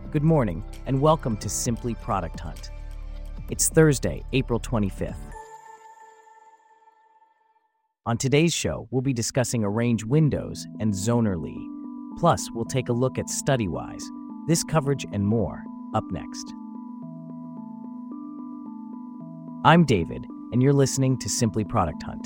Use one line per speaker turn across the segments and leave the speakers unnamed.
Good morning, and welcome to Simply Product Hunt. It's Thursday, April 25th. On today's show, we'll be discussing Arrange Windows and Zonerly. Plus, we'll take a look at StudyWise. This coverage and more, up next. I'm David, and you're listening to Simply Product Hunt.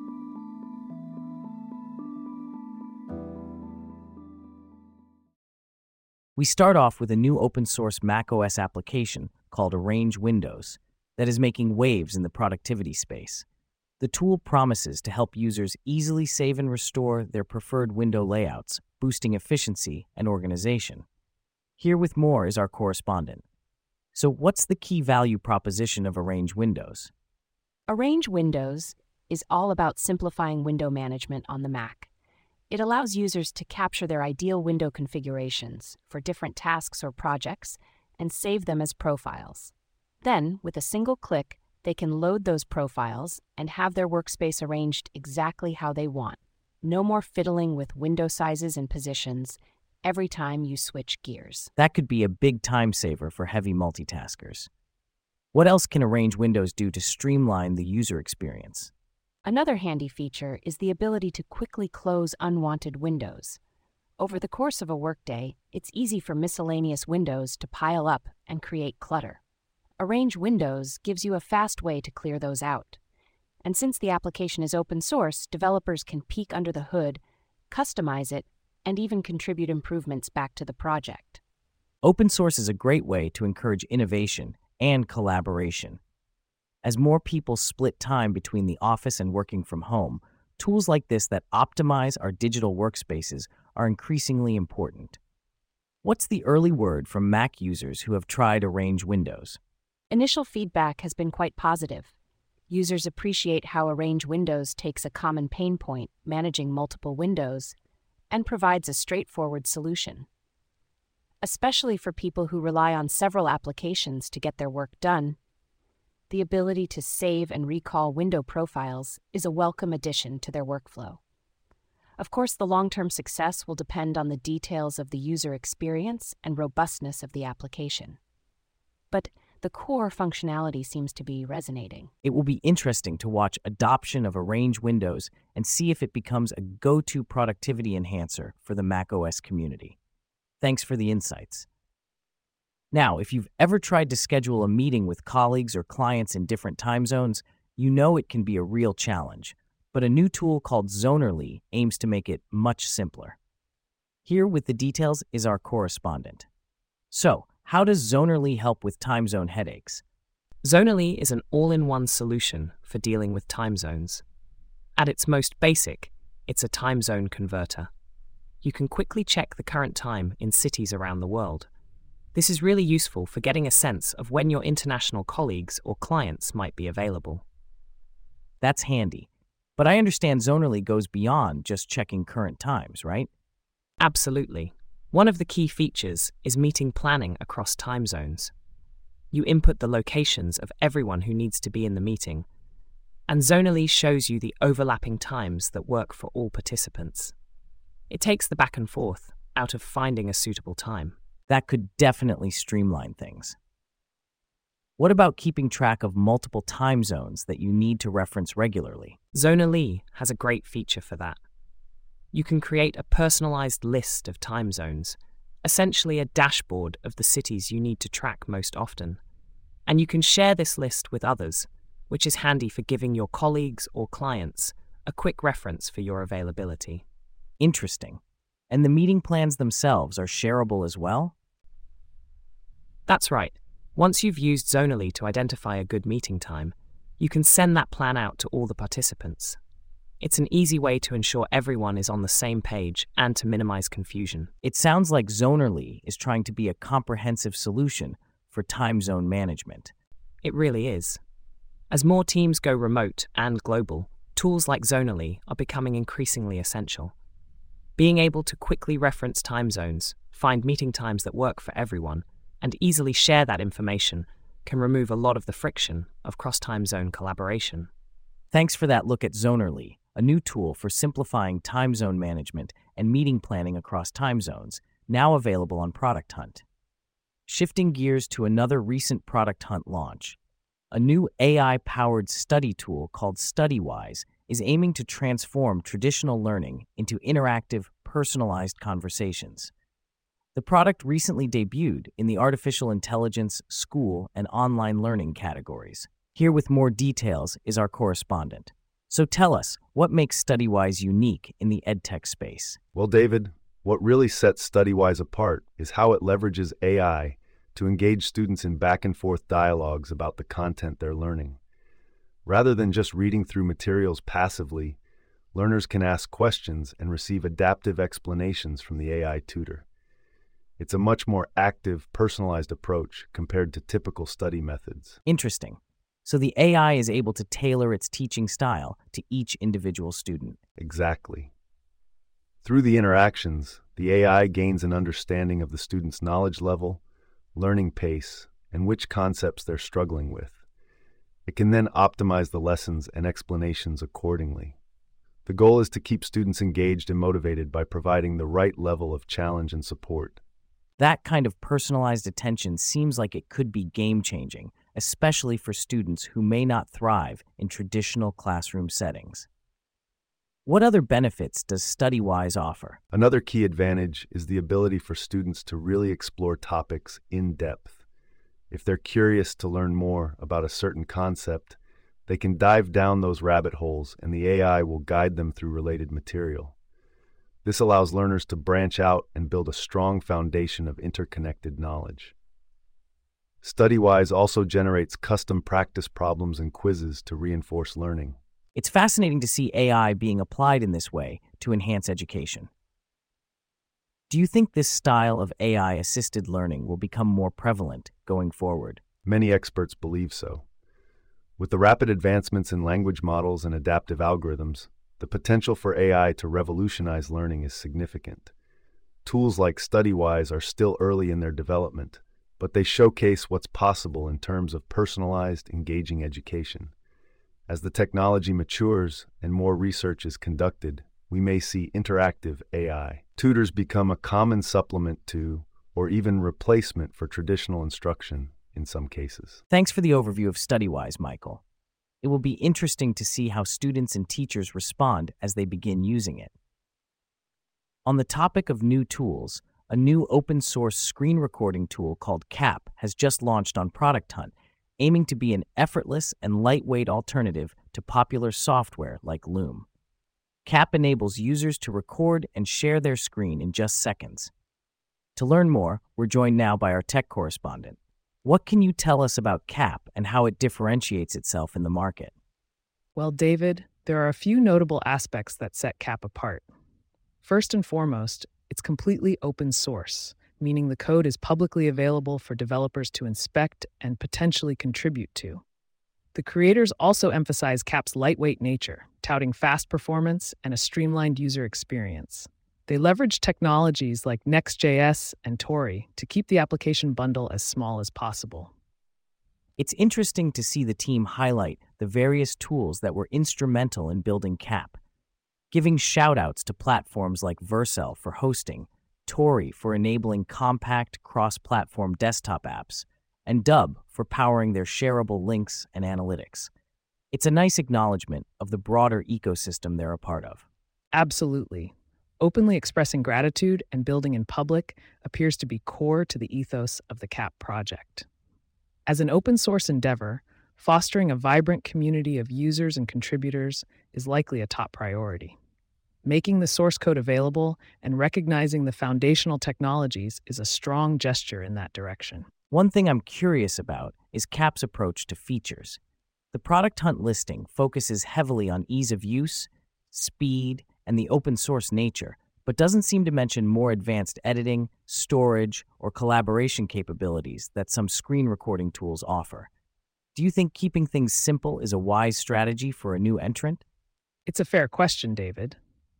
We start off with a new open-source macOS application called Arrange Windows that is making waves in the productivity space. The tool promises to help users easily save and restore their preferred window layouts, boosting efficiency and organization. Here with more is our correspondent. So what's the key value proposition of Arrange Windows?
Arrange Windows is all about simplifying window management on the Mac. It allows users to capture their ideal window configurations for different tasks or projects and save them as profiles. Then, with a single click, they can load those profiles and have their workspace arranged exactly how they want. No more fiddling with window sizes and positions every time you switch gears.
That could be a big time saver for heavy multitaskers. What else can Arrange Windows do to streamline the user experience?
Another handy feature is the ability to quickly close unwanted windows. Over the course of a workday, it's easy for miscellaneous windows to pile up and create clutter. Arrange Windows gives you a fast way to clear those out. And since the application is open source, developers can peek under the hood, customize it, and even contribute improvements back to the project.
Open source is a great way to encourage innovation and collaboration. As more people split time between the office and working from home, tools like this that optimize our digital workspaces are increasingly important. What's the early word from Mac users who have tried Arrange Windows?
Initial feedback has been quite positive. Users appreciate how Arrange Windows takes a common pain point, managing multiple windows, and provides a straightforward solution. Especially for people who rely on several applications to get their work done, the ability to save and recall window profiles is a welcome addition to their workflow. Of course, the long-term success will depend on the details of the user experience and robustness of the application. But the core functionality seems to be resonating.
It will be interesting to watch adoption of Arrange Windows and see if it becomes a go-to productivity enhancer for the macOS community. Thanks for the insights. Now, if you've ever tried to schedule a meeting with colleagues or clients in different time zones, you know it can be a real challenge. But a new tool called Zonerly aims to make it much simpler. Here with the details is our correspondent. So, how does Zonerly help with time zone headaches?
Zonerly is an all-in-one solution for dealing with time zones. At its most basic, it's a time zone converter. You can quickly check the current time in cities around the world. This is really useful for getting a sense of when your international colleagues or clients might be available.
That's handy. But I understand Zonerly goes beyond just checking current times, right?
Absolutely. One of the key features is meeting planning across time zones. You input the locations of everyone who needs to be in the meeting, and Zonerly shows you the overlapping times that work for all participants. It takes the back and forth out of finding a suitable time.
That could definitely streamline things. What about keeping track of multiple time zones that you need to reference regularly?
Zonerly has a great feature for that. You can create a personalized list of time zones, essentially a dashboard of the cities you need to track most often. And you can share this list with others, which is handy for giving your colleagues or clients a quick reference for your availability.
Interesting. And the meeting plans themselves are shareable as well?
That's right. Once you've used Zonerly to identify a good meeting time, you can send that plan out to all the participants. It's an easy way to ensure everyone is on the same page and to minimize confusion.
It sounds like Zonerly is trying to be a comprehensive solution for time zone management.
It really is. As more teams go remote and global, tools like Zonerly are becoming increasingly essential. Being able to quickly reference time zones, find meeting times that work for everyone, and easily share that information can remove a lot of the friction of cross-time zone collaboration.
Thanks for that look at Zonerly, a new tool for simplifying time zone management and meeting planning across time zones, now available on Product Hunt. Shifting gears to another recent Product Hunt launch, a new AI-powered study tool called StudyWise is aiming to transform traditional learning into interactive, personalized conversations. The product recently debuted in the artificial intelligence, school, and online learning categories. Here with more details is our correspondent. So tell us, what makes StudyWise unique in the edtech space?
Well, David, what really sets StudyWise apart is how it leverages AI to engage students in back-and-forth dialogues about the content they're learning. Rather than just reading through materials passively, learners can ask questions and receive adaptive explanations from the AI tutor. It's a much more active, personalized approach compared to typical study methods.
Interesting. So the AI is able to tailor its teaching style to each individual student.
Exactly. Through the interactions, the AI gains an understanding of the student's knowledge level, learning pace, and which concepts they're struggling with. It can then optimize the lessons and explanations accordingly. The goal is to keep students engaged and motivated by providing the right level of challenge and support.
That kind of personalized attention seems like it could be game-changing, especially for students who may not thrive in traditional classroom settings. What other benefits does StudyWise offer?
Another key advantage is the ability for students to really explore topics in depth. If they're curious to learn more about a certain concept, they can dive down those rabbit holes and the AI will guide them through related material. This allows learners to branch out and build a strong foundation of interconnected knowledge. StudyWise also generates custom practice problems and quizzes to reinforce learning.
It's fascinating to see AI being applied in this way to enhance education. Do you think this style of AI-assisted learning will become more prevalent going forward?
Many experts believe so. With the rapid advancements in language models and adaptive algorithms, the potential for AI to revolutionize learning is significant. Tools like StudyWise are still early in their development, but they showcase what's possible in terms of personalized, engaging education. As the technology matures and more research is conducted, we may see interactive AI tutors become a common supplement to, or even replacement for traditional instruction in some cases.
Thanks for the overview of StudyWise, Michael. It will be interesting to see how students and teachers respond as they begin using it. On the topic of new tools, a new open-source screen recording tool called CAP has just launched on Product Hunt, aiming to be an effortless and lightweight alternative to popular software like Loom. CAP enables users to record and share their screen in just seconds. To learn more, we're joined now by our tech correspondent. What can you tell us about CAP and how it differentiates itself in the market?
Well, David, there are a few notable aspects that set CAP apart. First and foremost, it's completely open source, meaning the code is publicly available for developers to inspect and potentially contribute to. The creators also emphasize CAP's lightweight nature, touting fast performance and a streamlined user experience. They leverage technologies like Next.js and Tori to keep the application bundle as small as possible.
It's interesting to see the team highlight the various tools that were instrumental in building CAP, giving shout-outs to platforms like Vercel for hosting, Tori for enabling compact cross-platform desktop apps, and Dub for powering their shareable links and analytics. It's a nice acknowledgement of the broader ecosystem they're a part of.
Absolutely. Openly expressing gratitude and building in public appears to be core to the ethos of the CAP project. As an open-source endeavor, fostering a vibrant community of users and contributors is likely a top priority. Making the source code available and recognizing the foundational technologies is a strong gesture in that direction.
One thing I'm curious about is CAP's approach to features. The Product Hunt listing focuses heavily on ease of use, speed, and the open source nature, but doesn't seem to mention more advanced editing, storage, or collaboration capabilities that some screen recording tools offer. Do you think keeping things simple is a wise strategy for a new entrant?
It's a fair question, David.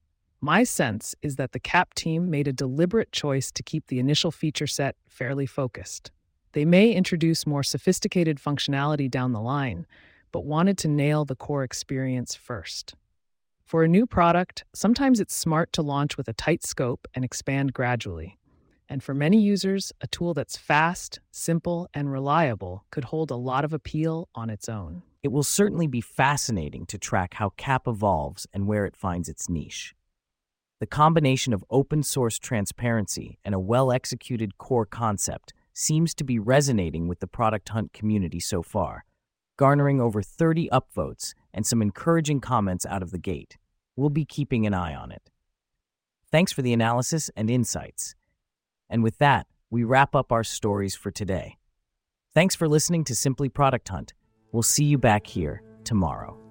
My sense is that the CAP team made a deliberate choice to keep the initial feature set fairly focused. They may introduce more sophisticated functionality down the line, but wanted to nail the core experience first. For a new product, sometimes it's smart to launch with a tight scope and expand gradually. And for many users, a tool that's fast, simple, and reliable could hold a lot of appeal on its own.
It will certainly be fascinating to track how CAP evolves and where it finds its niche. The combination of open-source transparency and a well-executed core concept seems to be resonating with the Product Hunt community so far, garnering over 30 upvotes and some encouraging comments out of the gate. We'll be keeping an eye on it. Thanks for the analysis and insights. And with that, we wrap up our stories for today. Thanks for listening to Simply Product Hunt. We'll see you back here tomorrow.